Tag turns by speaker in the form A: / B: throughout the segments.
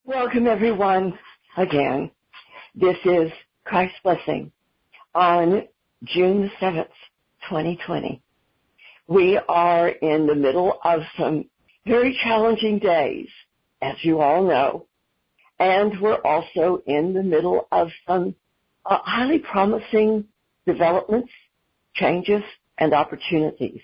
A: Welcome, everyone, again. This is Christ's Blessing on June 7th, 2020. We are in the middle of some very challenging days, as you all know, and we're also in the middle of some highly promising developments, changes, and opportunities.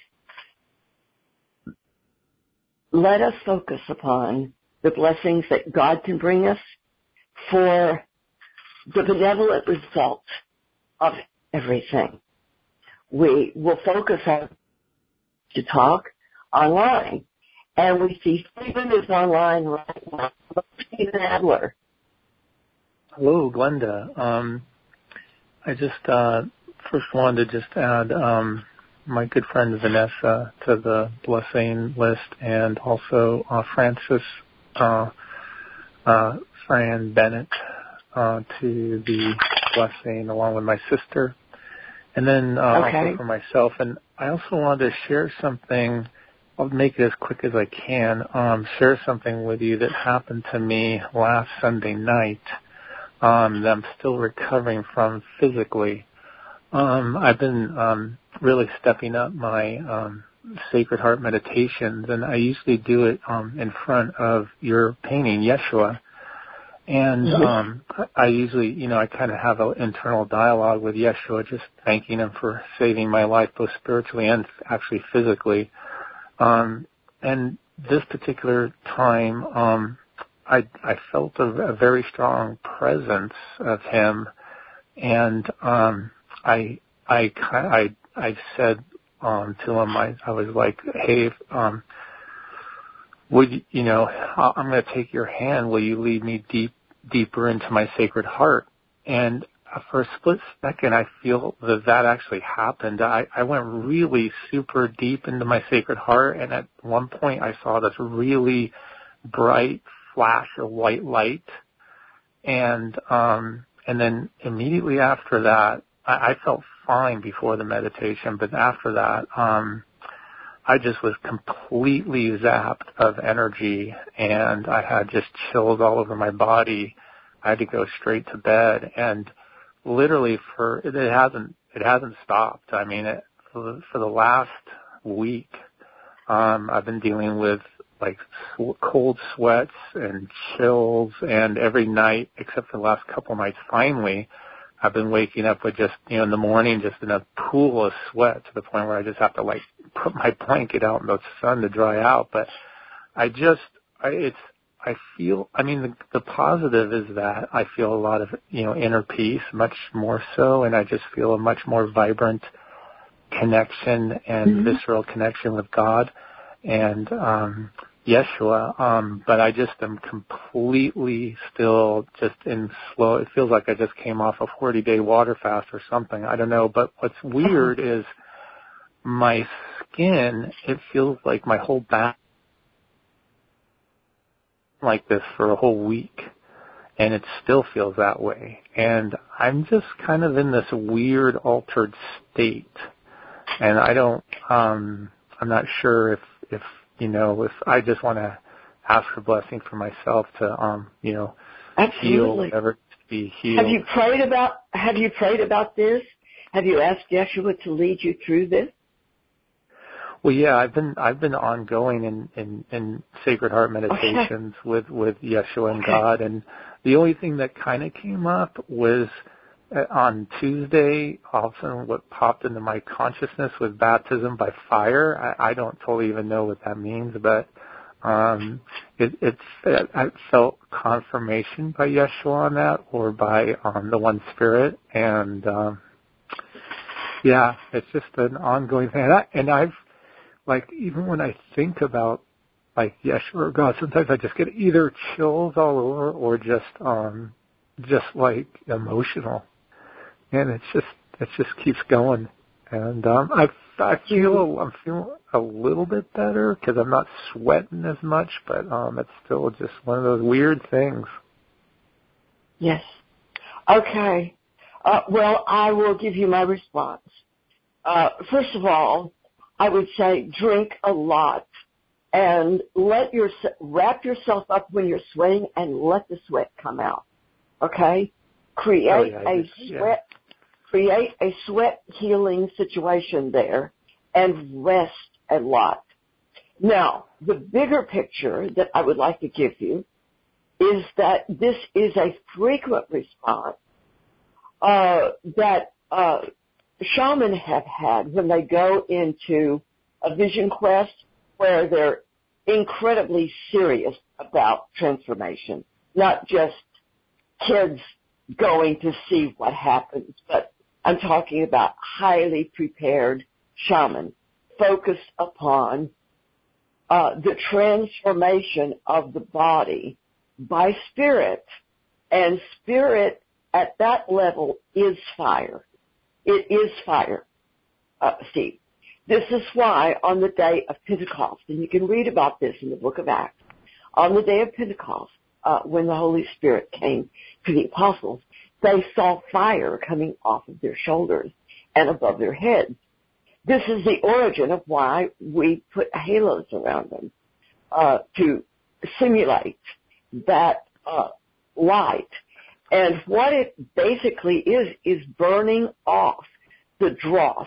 A: Let us focus upon the blessings that God can bring us for the benevolent result of everything. We will focus on to talk online, and we see Stephen is online right now. Stephen Adler.
B: Hello, Glenda. I just first wanted to just add my good friend Vanessa to the blessing list, and also Francis Fran Bennett to the blessing, along with my sister, and then also for myself. And I also wanted to share something. I'll make it as quick as I can. Share something with you that happened to me last Sunday night that I'm still recovering from physically. I've been really stepping up my Sacred Heart meditations, and I usually do it in front of your painting, Yeshua. And I usually, I kind of have an internal dialogue with Yeshua, just thanking him for saving my life, both spiritually and actually physically. And this particular time, I felt a very strong presence of him, and I said to him, I was like, hey, I'm going to take your hand. Will you lead me deeper into my Sacred Heart? And for a split second, I feel that actually happened. I went really super deep into my Sacred Heart, and at one point I saw this really bright flash of white light, and then immediately after that, I felt fine before the meditation, but after that, I just was completely zapped of energy, and I had just chills all over my body. I had to go straight to bed, and literally it hasn't stopped. I mean, for the last week, I've been dealing with like cold sweats and chills, and every night, except for the last couple of nights, finally, I've been waking up with just, in the morning, just in a pool of sweat to the point where I just have to like put my blanket out in the sun to dry out. But the positive is that I feel a lot of, inner peace, much more so, and I just feel a much more vibrant connection and visceral connection with God and Yeshua, but I just am completely still just in slow. It feels like I just came off a 40-day water fast or something. I don't know, but what's weird is my skin, it feels like my whole back like this for a whole week, and it still feels that way. And I'm just kind of in this weird altered state, and I'm not sure if I just want to ask for blessing for myself to, heal whatever to be healed.
A: Have you prayed about this? Have you asked Yeshua to lead you through this?
B: Well, yeah, I've been ongoing in Sacred Heart meditations with Yeshua and God, and the only thing that kind of came up was on Tuesday, often what popped into my consciousness was baptism by fire. I don't totally even know what that means, but I felt confirmation by Yeshua on that, or by the One Spirit, and it's just an ongoing thing. And I've even when I think about Yeshua or God, sometimes I just get either chills all over or just emotional. And it just keeps going, and I'm feeling a little bit better because I'm not sweating as much, but it's still just one of those weird things.
A: Yes. Okay. Well, I will give you my response. First of all, I would say drink a lot and wrap yourself up when you're sweating and let the sweat come out. Okay? Create a sweat healing situation there and rest a lot. Now, the bigger picture that I would like to give you is that this is a frequent response that shamans have had when they go into a vision quest where they're incredibly serious about transformation, not just kids going to see what happens, but I'm talking about highly prepared shamans focused upon the transformation of the body by spirit, and spirit at that level is fire. It is fire, Steve. This is why on the day of Pentecost, and you can read about this in the book of Acts, on the day of Pentecost, when the Holy Spirit came to the apostles, they saw fire coming off of their shoulders and above their heads. This is the origin of why we put halos around them, to simulate that light. And what it basically is burning off the dross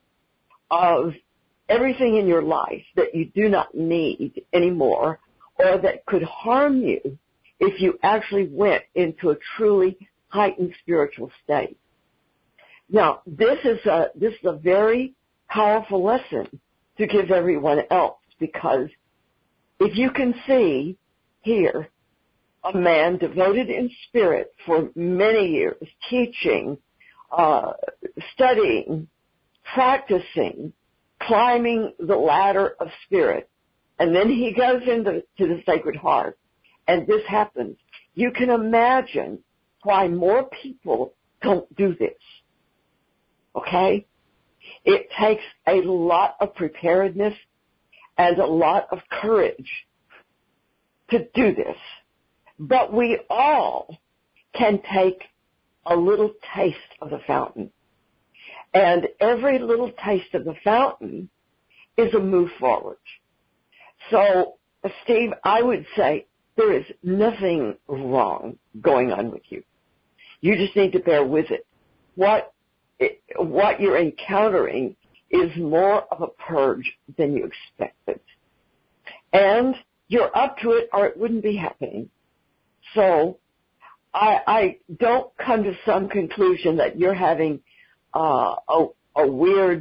A: of everything in your life that you do not need anymore, or that could harm you if you actually went into a truly heightened spiritual state. Now, this is a very powerful lesson to give everyone else, because if you can see here a man devoted in spirit for many years, teaching, studying, practicing, climbing the ladder of spirit, and then he goes into the Sacred Heart, and this happens, you can imagine why more people don't do this. Okay? It takes a lot of preparedness and a lot of courage to do this. But we all can take a little taste of the fountain. And every little taste of the fountain is a move forward. So, Steve, I would say there is nothing wrong going on with you. You just need to bear with it. What you're encountering is more of a purge than you expected. And you're up to it, or it wouldn't be happening. So I don't come to some conclusion that you're having a weird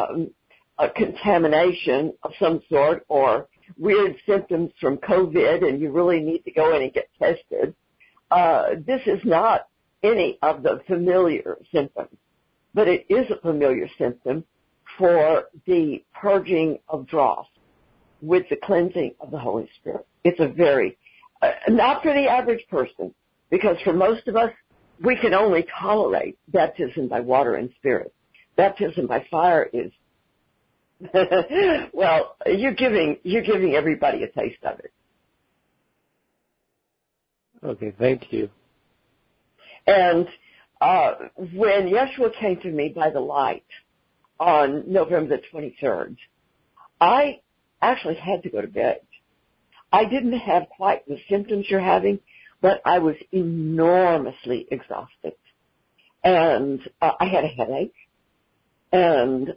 A: contamination of some sort, or weird symptoms from COVID and you really need to go in and get tested. This is not any of the familiar symptoms, but it is a familiar symptom for the purging of dross with the cleansing of the Holy Spirit. It's a very, not for the average person, because for most of us, we can only tolerate baptism by water and spirit. Baptism by fire is, well, you're giving everybody a taste of it.
B: Okay, thank you.
A: And when Yeshua came to me by the light on November the 23rd, I actually had to go to bed. I didn't have quite the symptoms you're having, but I was enormously exhausted. And I had a headache. And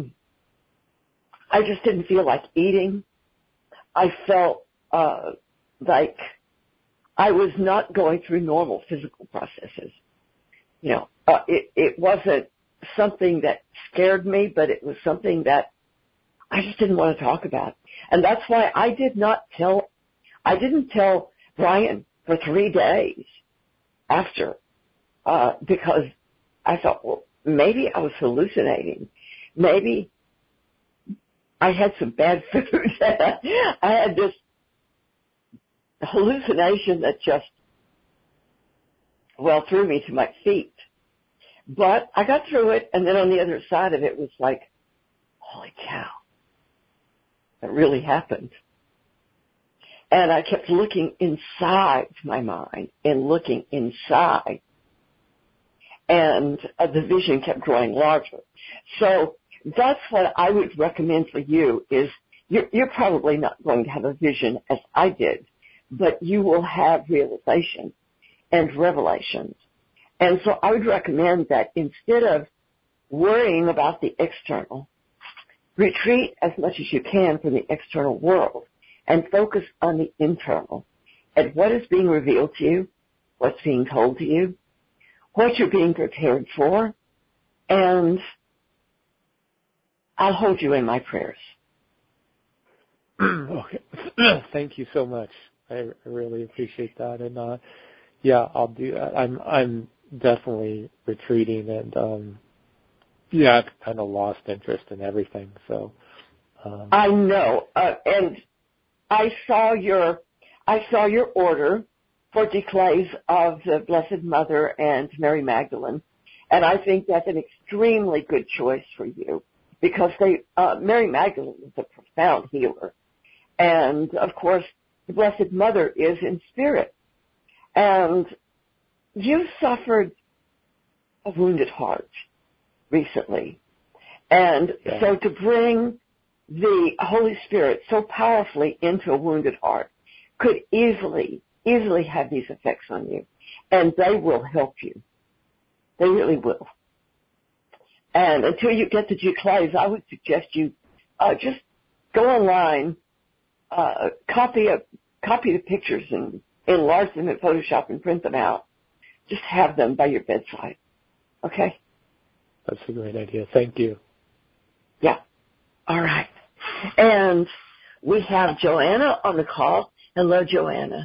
A: I just didn't feel like eating. I felt like I was not going through normal physical processes. You know, it wasn't something that scared me, but it was something that I just didn't want to talk about. And that's why I didn't tell Brian for 3 days after, because I thought, well, maybe I was hallucinating. Maybe I had some bad food. I had this hallucination that just, well, threw me to my feet. But I got through it, and then on the other side of it was like, holy cow, that really happened. And I kept looking inside my mind and looking inside. And the vision kept growing larger. So that's what I would recommend for you is you're probably not going to have a vision as I did, but you will have realization and revelations. And so I would recommend that instead of worrying about the external, retreat as much as you can from the external world and focus on the internal, at what is being revealed to you, what's being told to you, what you're being prepared for, and I'll hold you in my prayers.
B: Okay. Thank you so much. I really appreciate that. And I'll do that. I'm definitely retreating, and I've kind of lost interest in everything. So
A: I know, and I saw your order for declays of the Blessed Mother and Mary Magdalene, and I think that's an extremely good choice for you because Mary Magdalene is a profound healer, and of course the Blessed Mother is in spirit, and you suffered a wounded heart recently, and so to bring the Holy Spirit so powerfully into a wounded heart could easily have these effects on you, and they will help you. They really will. And until you get the declays, I would suggest you just go online, copy the pictures and enlarge them in Photoshop and print them out. Just have them by your bedside. Okay?
B: That's a great idea. Thank you.
A: Yeah. All right. And we have Joanna on the call. Hello, Joanna.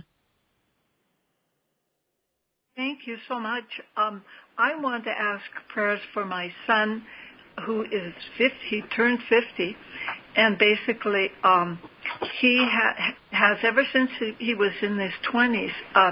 C: Thank you so much. I want to ask prayers for my son, who is 50. He turned 50, and basically he has ever since he was in his 20s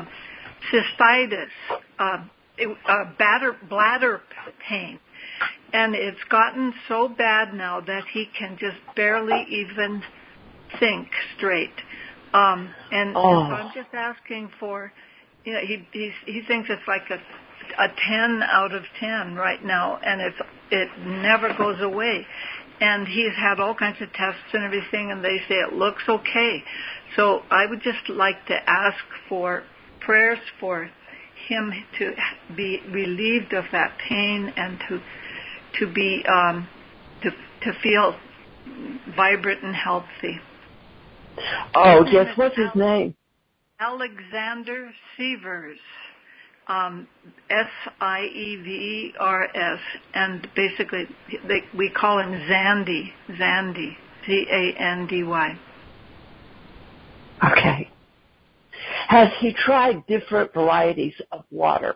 C: cystitis, bladder pain, and it's gotten so bad now that he can just barely even think straight. So I'm just asking for, he thinks it's like a 10 out of 10 right now, and it never goes away. And he's had all kinds of tests and everything, and they say it looks okay. So I would just like to ask for prayers for him to be relieved of that pain and to be to feel vibrant and healthy.
A: Oh, yes. What's his name?
C: Alexander Sievers, Sievers, and basically we call him Zandy, Zandy.
A: Okay. Has he tried different varieties of water?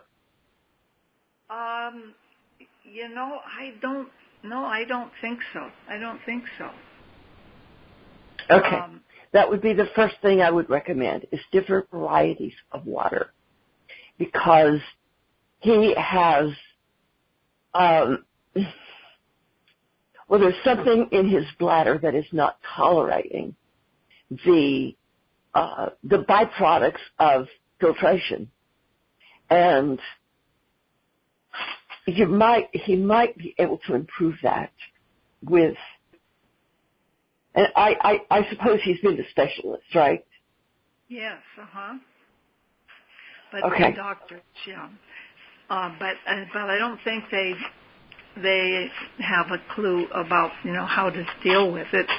C: I don't think so.
A: Okay. That would be the first thing I would recommend is different varieties of water, because he has, there's something in his bladder that is not tolerating the byproducts of filtration, and he might be able to improve that with. And I suppose he's been to specialists, right?
C: Yes, But
A: okay.
C: The doctors, yeah. But I don't think they have a clue about how to deal with it.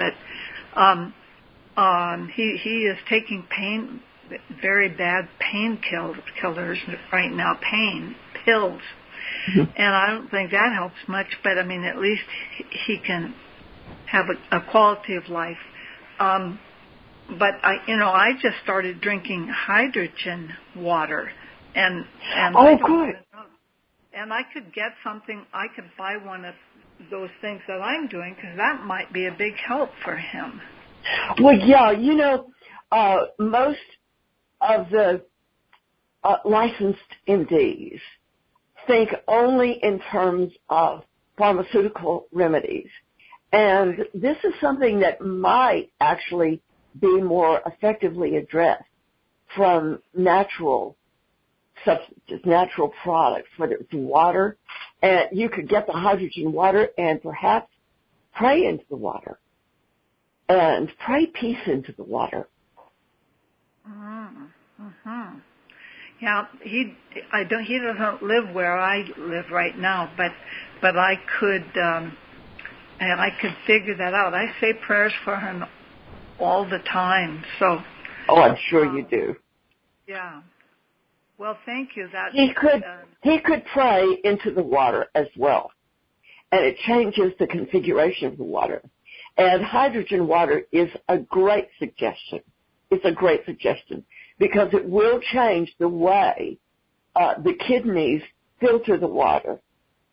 C: But he is taking very bad painkillers right now, pain pills, and I don't think that helps much. But I mean, at least he can have a quality of life. But I just started drinking hydrogen water, and
A: good.
C: And I could get something. I could buy one of those things that I'm doing, because that might be a big help for him.
A: Well, yeah, most of the licensed MDs think only in terms of pharmaceutical remedies. And this is something that might actually be more effectively addressed from natural substances, natural products, whether it's water. And you could get the hydrogen water and perhaps pray into the water and pray peace into the water.
C: Mm-hmm. Yeah, he doesn't live where I live right now, but I could figure that out. I say prayers for him all the time. So.
A: Oh, I'm sure you do.
C: Yeah. Well, thank you. That
A: he could pray into the water as well, and it changes the configuration of the water. And hydrogen water is a great suggestion. It's a great suggestion because it will change the way the kidneys filter the water.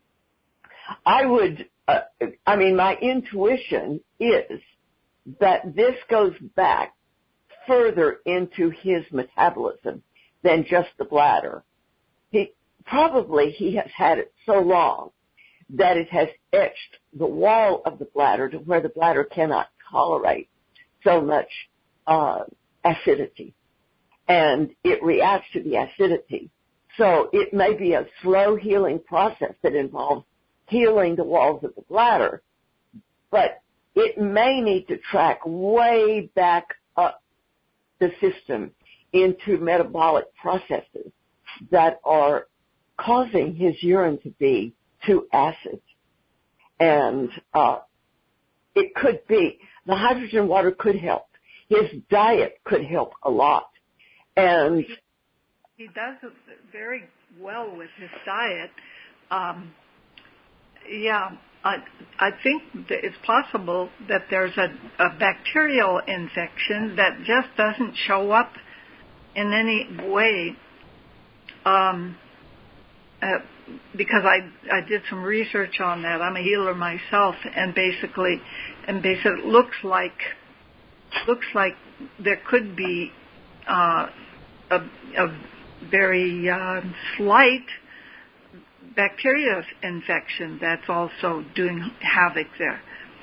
A: My intuition is that this goes back further into his metabolism than just the bladder. He has had it so long that it has etched the wall of the bladder to where the bladder cannot tolerate so much acidity. And it reacts to the acidity. So it may be a slow healing process that involves healing the walls of the bladder, but it may need to track way back up the system into metabolic processes that are causing his urine to be too acid. And it could be, the hydrogen water could help. His diet could help a lot. And
C: he does very well with his diet. I think that it's possible that there's a bacterial infection that just doesn't show up in any way. Because I did some research on that. I'm a healer myself, and basically it looks like there could be a very slight bacteria infection that's also doing havoc there.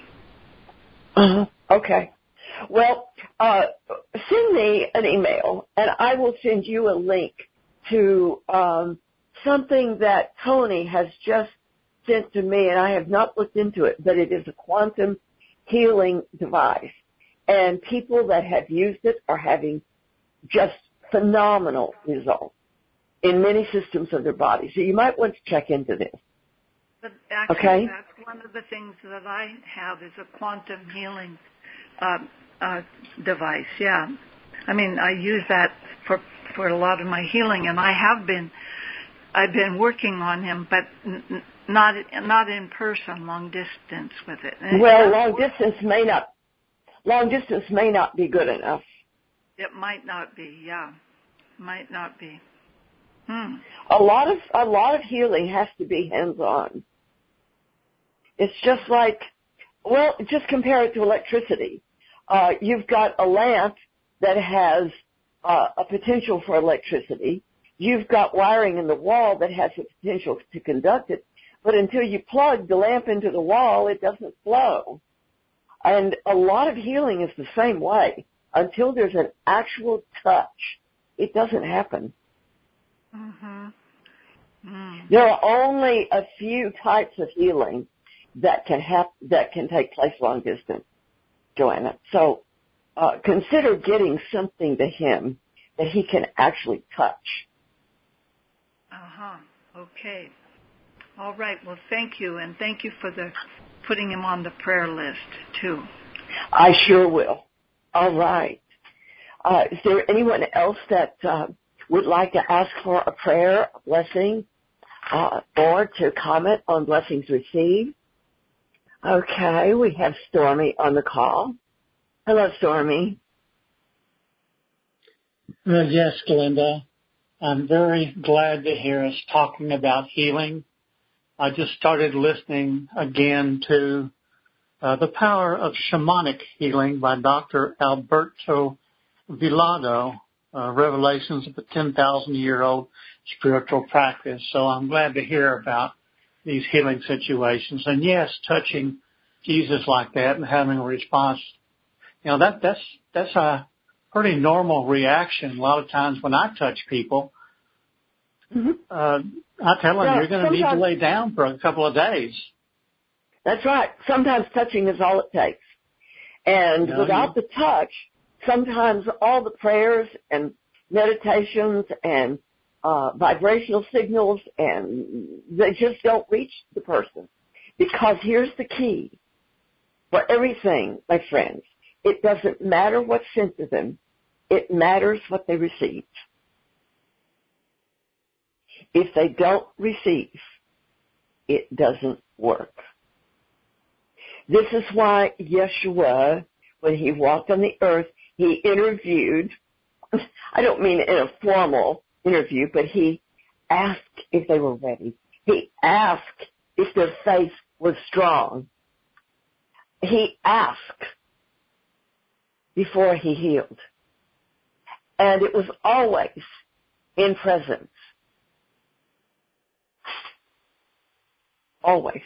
A: Okay. Well, send me an email, and I will send you a link to something that Tony has just sent to me, and I have not looked into it, but it is a quantum healing device. And people that have used it are having just phenomenal results in many systems of their body. So you might want to check into this.
C: But actually, that's one of the things that I have is a quantum healing device, yeah. I mean, I use that for a lot of my healing, and I've been working on him, but not in person, long distance with it.
A: Well, long distance may not be good enough.
C: It might not be, yeah. Might not be.
A: A lot of healing has to be hands-on. It's just like, well, just compare it to electricity. You've got a lamp that has a potential for electricity. You've got wiring in the wall that has the potential to conduct it. But until you plug the lamp into the wall, it doesn't flow. And a lot of healing is the same way. Until there's an actual touch, it doesn't happen.
C: Mm-hmm.
A: There are only a few types of healing that can take place long distance, Joanna. So consider getting something to him that he can actually touch.
C: Okay. All right. Well, thank you, and thank you for putting him on the prayer list too.
A: I sure will. All right. Is there anyone else that would like to ask for a prayer, a blessing, or to comment on blessings received? Okay, we have Stormy on the call. Hello, Stormy.
D: Yes, Glenda. I'm very glad to hear us talking about healing. I just started listening again to The Power of Shamanic Healing by Dr. Alberto Villado, Revelations of a 10,000-year-old spiritual practice. So I'm glad to hear about these healing situations. And yes, touching Jesus like that and having a response, that's a pretty normal reaction. A lot of times when I touch people, I tell them you're going to need to lay down for a couple of days.
A: That's right. Sometimes touching is all it takes. And without the touch, sometimes all the prayers and meditations and vibrational signals, and they just don't reach the person. Because here's the key. For everything, my friends, it doesn't matter what's sent to them. It matters what they receive. If they don't receive, it doesn't work. This is why Yeshua, when he walked on the earth, he interviewed, I don't mean in a formal interview, but he asked if they were ready. He asked if their faith was strong. He asked before he healed. And it was always in presence. Always.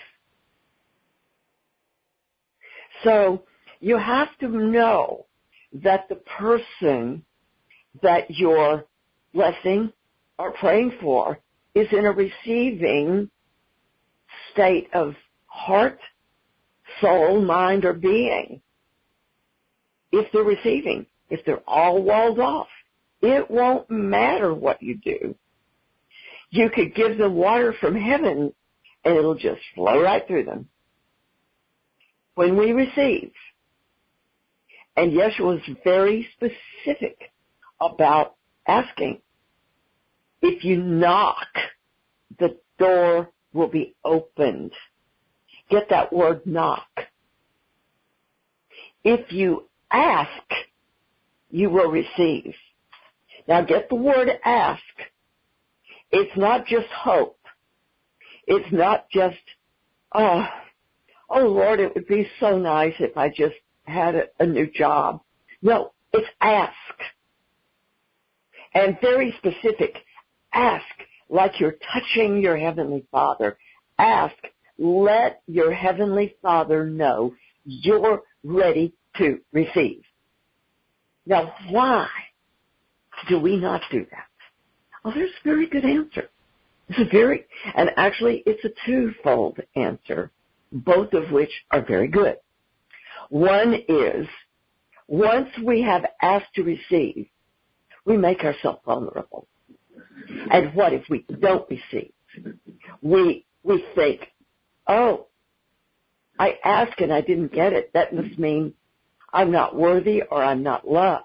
A: So you have to know that the person that you're blessing or praying for is in a receiving state of heart, soul, mind, or being. If they're receiving, if they're all walled off, it won't matter what you do. You could give them water from heaven and it'll just flow right through them. When we receive, and Yeshua was very specific about asking, if you knock, the door will be opened. Get that word, knock. If you ask, you will receive. Now get the word ask. It's not just hope. It's not just, oh Lord, it would be so nice if I just had a new job. No, it's ask. And very specific. Ask like you're touching your Heavenly Father. Ask, let your Heavenly Father know you're ready to receive. Now, why do we not do that? Oh, there's a very good answer. And actually it's a twofold answer, both of which are very good. One is, once we have asked to receive, we make ourselves vulnerable. And what if we don't receive? We think, oh, I asked and I didn't get it. That must mean I'm not worthy or I'm not loved.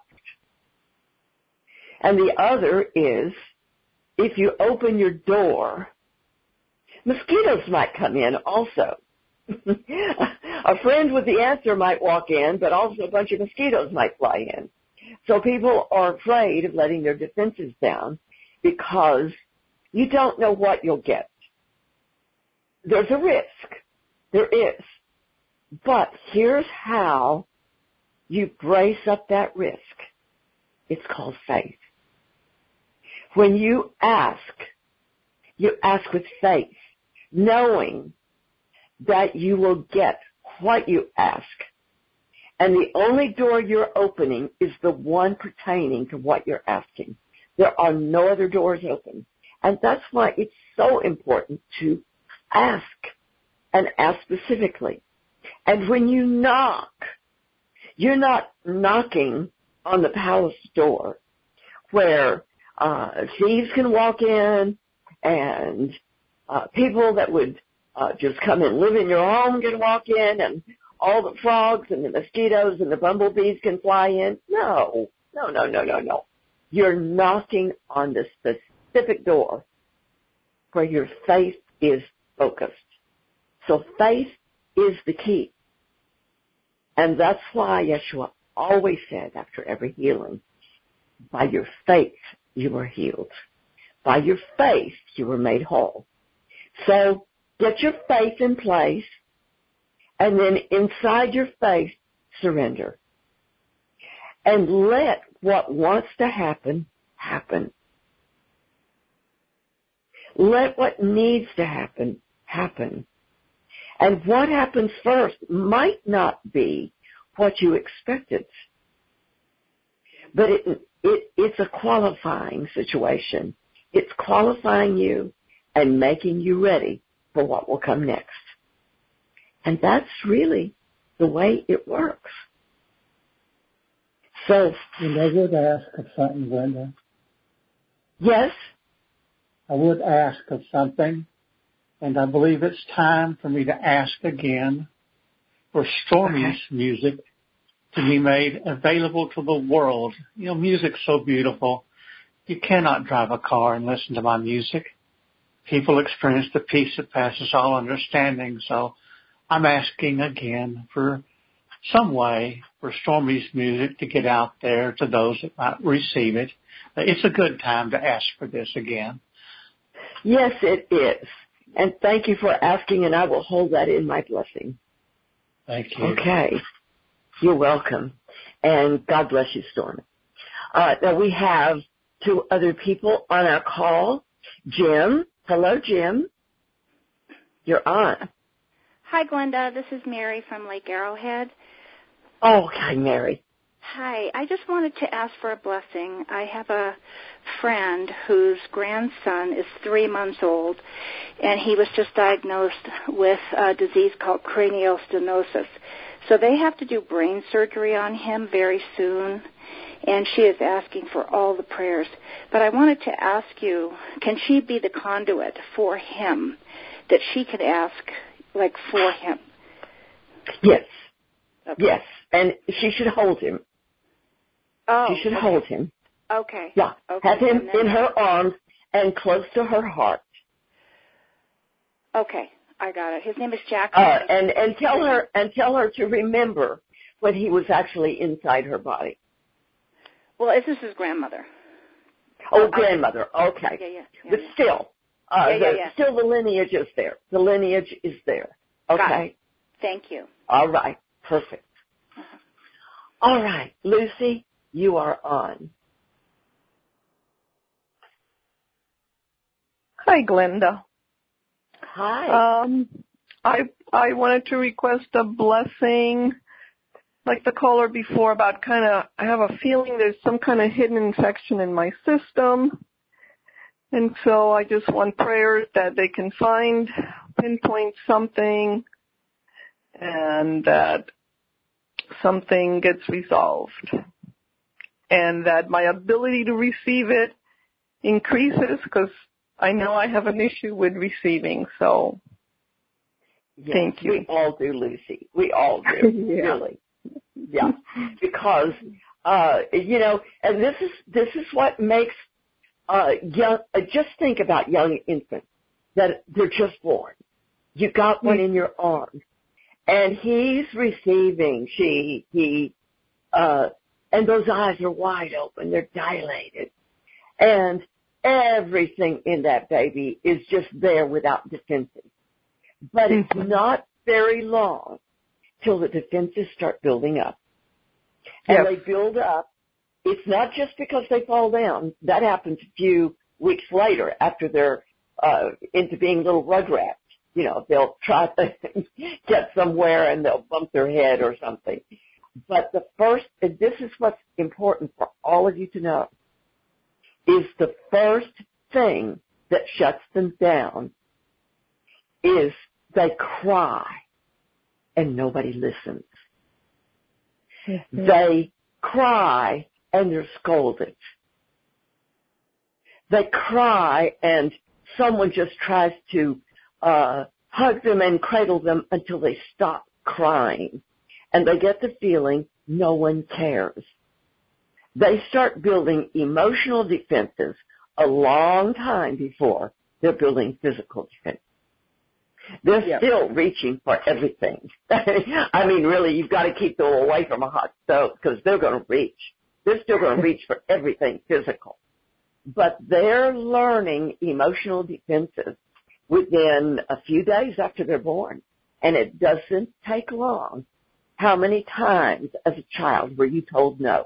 A: And the other is, if you open your door, mosquitoes might come in also. A friend with the answer might walk in, but also a bunch of mosquitoes might fly in. So people are afraid of letting their defenses down because you don't know what you'll get. There's a risk. There is. But here's how you brace up that risk. It's called faith. When you ask with faith, knowing that you will get what you ask. And the only door you're opening is the one pertaining to what you're asking. There are no other doors open. And that's why it's so important to ask, and ask specifically. And when you knock, you're not knocking on the palace door where thieves can walk in and people that would just come and live in your home can walk in, and all the frogs and the mosquitoes and the bumblebees can fly in. No. You're knocking on the specific door where your faith is focused. So faith is the key. And that's why Yeshua always said after every healing, by your faith you were healed. By your faith you were made whole. So get your faith in place, and then inside your faith, surrender. And let what wants to happen, happen. Let what needs to happen, happen. And what happens first might not be what you expected. But it's a qualifying situation. It's qualifying you and making you ready for what will come next. And that's really the way it works. So.
D: And I would ask of something, Glenda.
A: Yes?
D: I would ask of something, and I believe it's time for me to ask again for Stormy's music to be made available to the world. You know, music's so beautiful. You cannot drive a car and listen to my music. People experience the peace that passes all understanding. So I'm asking again for some way for Stormy's music to get out there to those that might receive it. It's a good time to ask for this again.
A: Yes, it is. And thank you for asking, and I will hold that in my blessing.
D: Thank you.
A: Okay. You're welcome. And God bless you, Stormy. Now we have 2 other people on our call. Jim. Hello, Jim. You're on.
E: Hi, Glenda. This is Mary from Lake Arrowhead.
A: Oh, hi, Mary.
E: Hi. I just wanted to ask for a blessing. I have a friend whose grandson is 3 months old, and he was just diagnosed with a disease called craniostenosis. So they have to do brain surgery on him very soon, and she is asking for all the prayers. But I wanted to ask you, can she be the conduit for him, that she could ask, like, for him?
A: Yes.
E: Okay.
A: Yes. And she should hold him.
E: Oh.
A: She should hold him.
E: Okay.
A: Yeah.
E: Okay.
A: Have him in her arms and close to her heart.
E: Okay. I got it. His name is Jack.
A: And tell her to remember when he was actually inside her body.
E: Well, this is his grandmother.
A: Oh, grandmother. Okay.
E: Yeah.
A: But still, still the lineage is there. The lineage is there. Okay.
E: Got it. Thank you.
A: All right. Perfect.
E: Uh-huh.
A: All right, Lucy, you are on.
F: Hi, Glenda.
A: Hi.
F: I wanted to request a blessing, like the caller before, about I have a feeling there's some kind of hidden infection in my system. And so I just want prayers that they can pinpoint something, and that something gets resolved, and that my ability to receive it increases, because I know I have an issue with receiving. So thank you.
A: We all do, Lucy. We all do, really. Yeah, because and this is what makes young. Just think about young infants that they're just born. You got one in your arms, and he's receiving. And those eyes are wide open. They're dilated, and everything in that baby is just there without defenses. But it's not very long till the defenses start building up. And they build up. It's not just because they fall down. That happens a few weeks later after they're into being little rugrats. You know, they'll try to get somewhere and they'll bump their head or something. But this is what's important for all of you to know, is the first thing that shuts them down is they cry and nobody listens. Mm-hmm. They cry and they're scolded. They cry and someone just tries to hug them and cradle them until they stop crying. And they get the feeling no one cares. They start building emotional defenses a long time before they're building physical defenses. They're still reaching for everything. I mean, really, you've got to keep them away from a hot stove because they're going to reach. They're still going to reach for everything physical. But they're learning emotional defenses within a few days after they're born. And it doesn't take long. How many times as a child were you told no?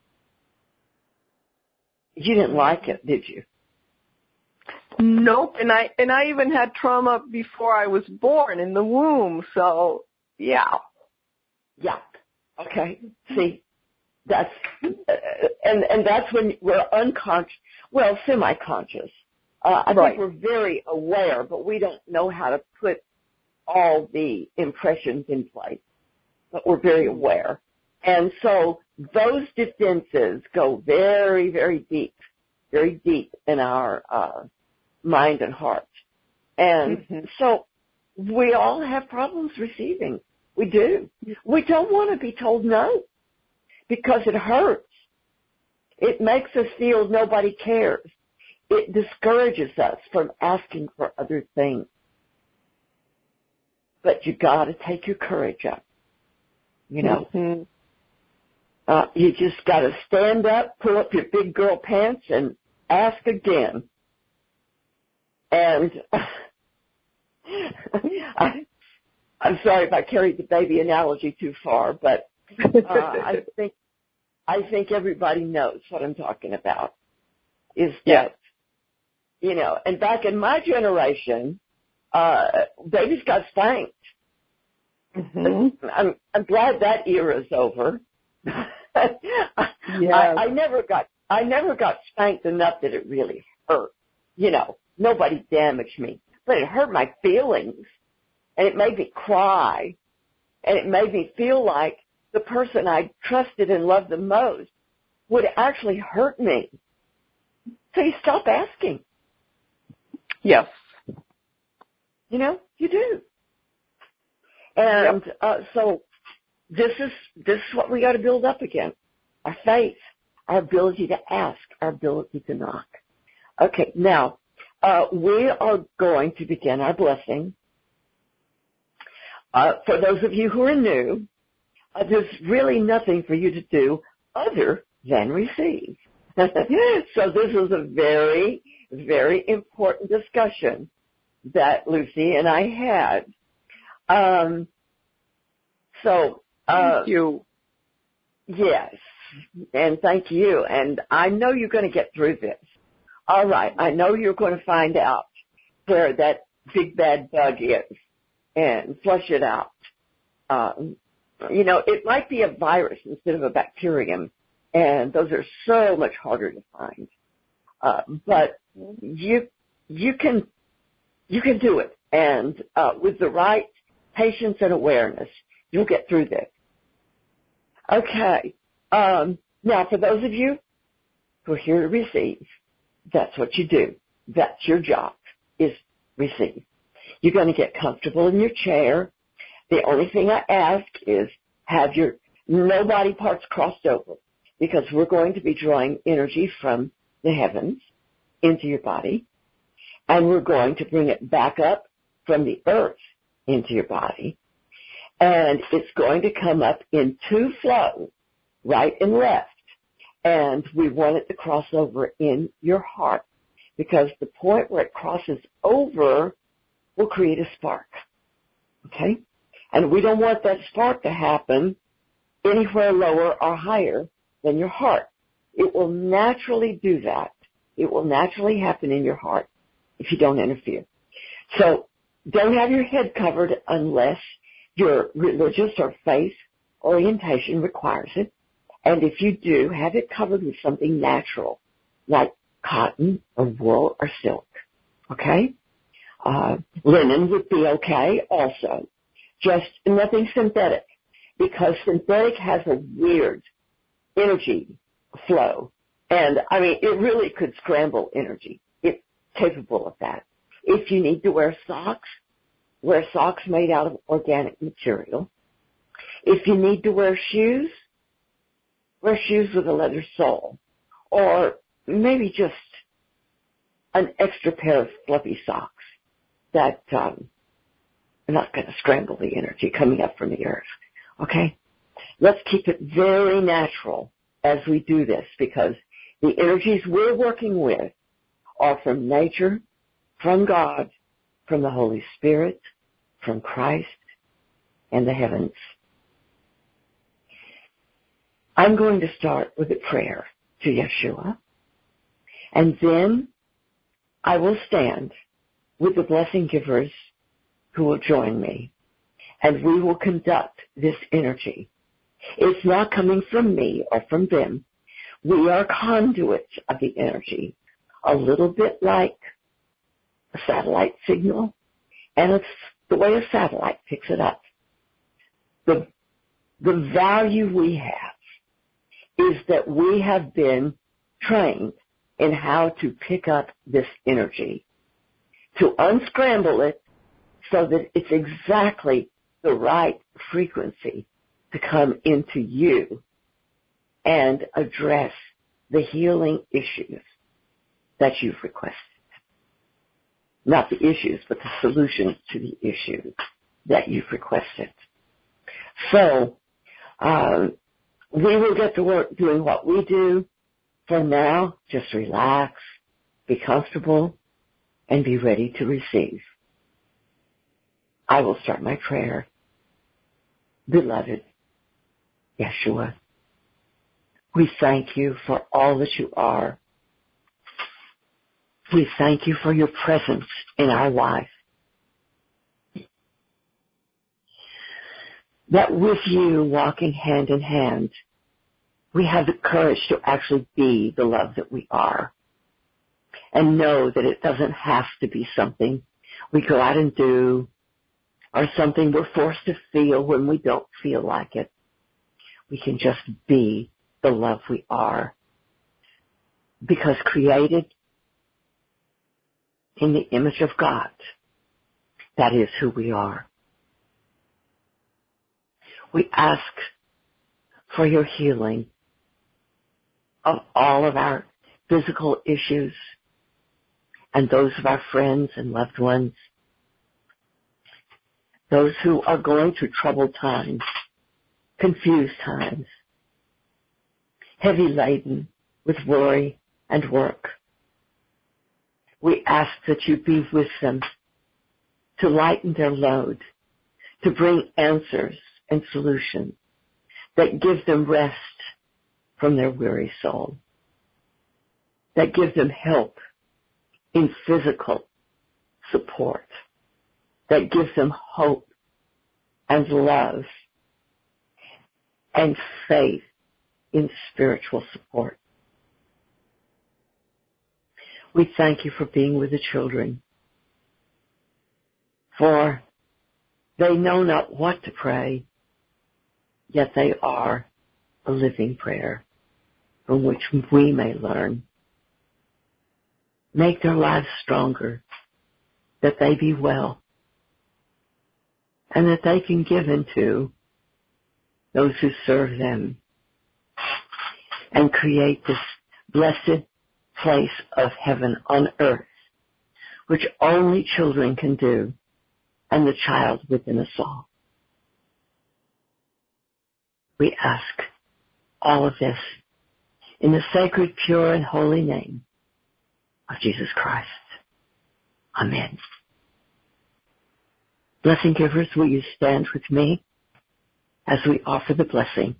A: You didn't like it, did you?
F: Nope. And I even had trauma before I was born in the womb. So, yeah.
A: Yeah. Okay. See, that's, and that's when we're unconscious, well, semi-conscious. I think we're very aware, but we don't know how to put all the impressions in place. But we're very aware. And so those defenses go very, very deep in our mind and heart. And so we all have problems receiving. We do. We don't want to be told no because it hurts. It makes us feel nobody cares. It discourages us from asking for other things. But you got to take your courage up. You know, you just got to stand up, pull up your big girl pants, and ask again. And I'm sorry if I carried the baby analogy too far, but I think everybody knows what I'm talking about. Is that, you know, and back in my generation, babies got spanked. I'm glad that era's over. I never got spanked enough that it really hurt. You know, nobody damaged me, but it hurt my feelings, and it made me cry, and it made me feel like the person I trusted and loved the most would actually hurt me. So you stop asking.
F: Yes.
A: You know, you do. And so this is what we got to build up again. Our faith, our ability to ask, our ability to knock. Okay, now we are going to begin our blessing. For those of you who are new, there's really nothing for you to do other than receive. So this is a very, very important discussion that Lucy and I had. Thank you. Yes, and thank you. And I know you're going to get through this. All right, I know you're going to find out where that big bad bug is and flush it out. You know, it might be a virus instead of a bacterium, and those are so much harder to find. But you can do it, and with the right patience and awareness, you'll get through this. Okay. Now, for those of you who are here to receive, that's what you do. That's your job, is receive. You're going to get comfortable in your chair. The only thing I ask is have your no body parts crossed over, because we're going to be drawing energy from the heavens into your body, and we're going to bring it back up from the earth into your body. And it's going to come up in two flows, right and left. And we want it to cross over in your heart, because the point where it crosses over will create a spark. Okay? And we don't want that spark to happen anywhere lower or higher than your heart. It will naturally do that. It will naturally happen in your heart if you don't interfere. So don't have your head covered unless your religious or faith orientation requires it. And if you do, have it covered with something natural, like cotton or wool or silk. Okay? Linen would be okay also. Just nothing synthetic, because synthetic has a weird energy flow. And, I mean, it really could scramble energy. It's capable of that. If you need to wear socks made out of organic material. If you need to wear shoes with a leather sole. Or maybe just an extra pair of fluffy socks that are not going to scramble the energy coming up from the earth. Okay? Let's keep it very natural as we do this, because the energies we're working with are from nature, from God, from the Holy Spirit, from Christ, and the heavens. I'm going to start with a prayer to Yeshua, and then I will stand with the blessing givers who will join me, and we will conduct this energy. It's not coming from me or from them. We are conduits of the energy, a little bit like a satellite signal, and it's the way a satellite picks it up. The value we have is that we have been trained in how to pick up this energy, to unscramble it so that it's exactly the right frequency to come into you and address the healing issues that you've requested. Not the issues, but the solutions to the issues that you've requested. So, we will get to work doing what we do. For now, just relax, be comfortable, and be ready to receive. I will start my prayer. Beloved Yeshua, we thank you for all that you are. We thank you for your presence in our life. That with you walking hand in hand, we have the courage to actually be the love that we are. And know that it doesn't have to be something we go out and do or something we're forced to feel when we don't feel like it. We can just be the love we are. Because created in the image of God, that is who we are. We ask for your healing of all of our physical issues and those of our friends and loved ones, those who are going through troubled times, confused times, heavy laden with worry and work. We ask that you be with them to lighten their load, to bring answers and solutions that give them rest from their weary soul, that give them help in physical support, that gives them hope and love and faith in spiritual support. We thank you for being with the children, for they know not what to pray, yet they are a living prayer from which we may learn. Make their lives stronger, that they be well, and that they can give into those who serve them and create this blessed place of heaven on earth, which only children can do, and the child within us all. We ask all of this in the sacred, pure, and holy name of Jesus Christ. Amen. Blessing givers, will you stand with me as we offer the blessing?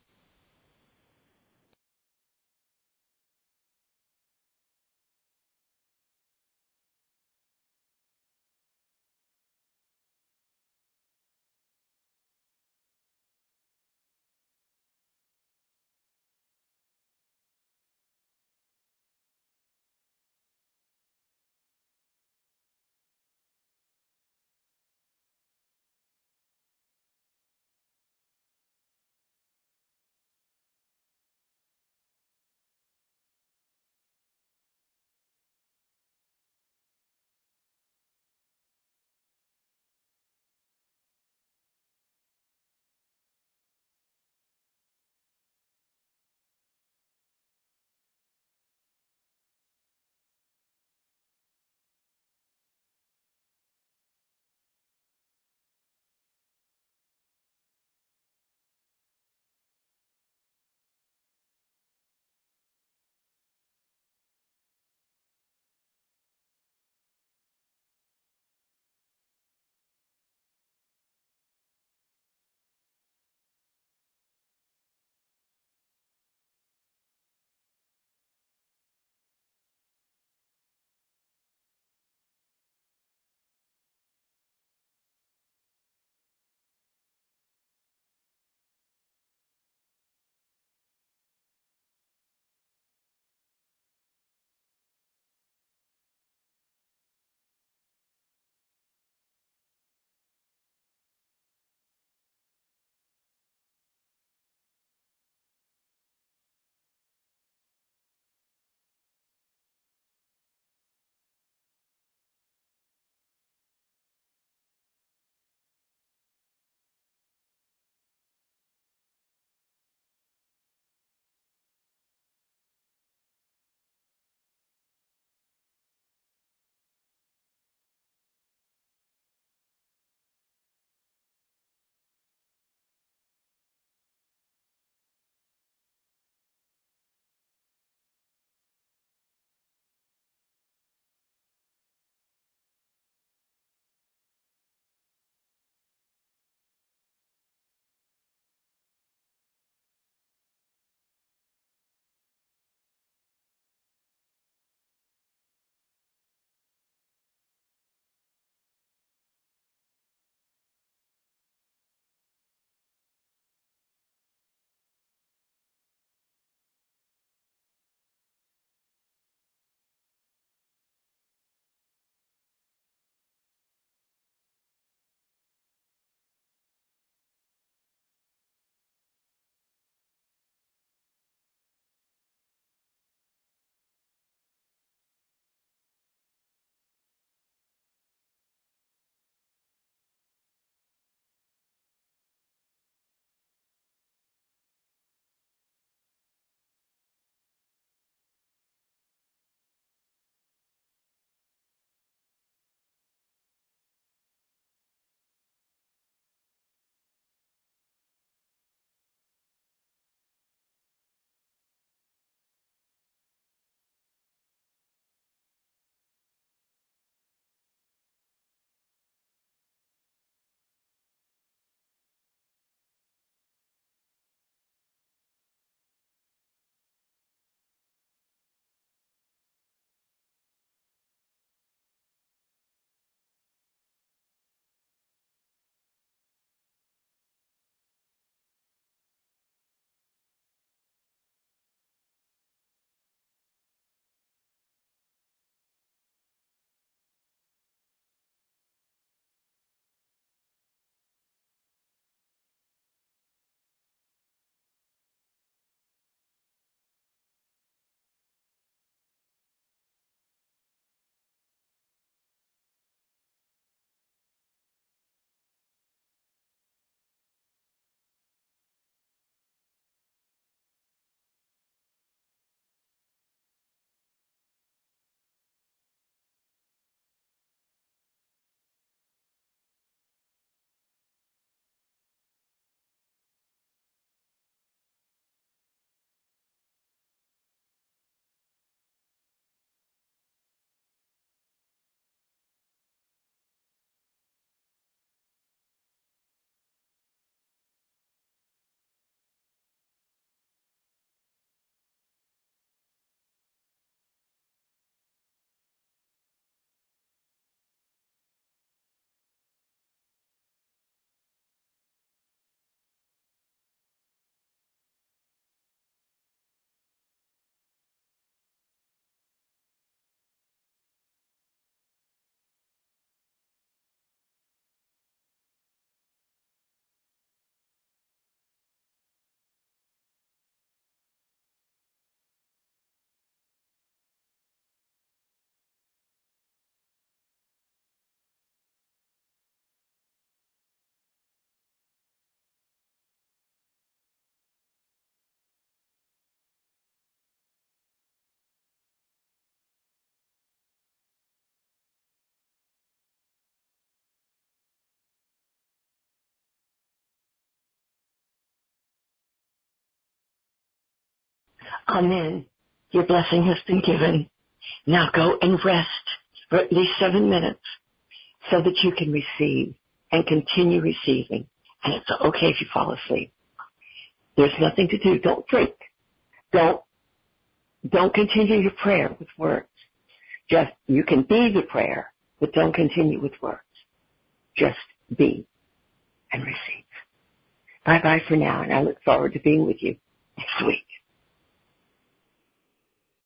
A: Amen. Your blessing has been given. Now go and rest for at least 7 minutes so that you can receive and continue receiving. And it's okay if you fall asleep. There's nothing to do. Don't drink. Don't continue your prayer with words. Just, you can be the prayer, but don't continue with words. Just be and receive. Bye-bye for now, and I look forward to being with you next week.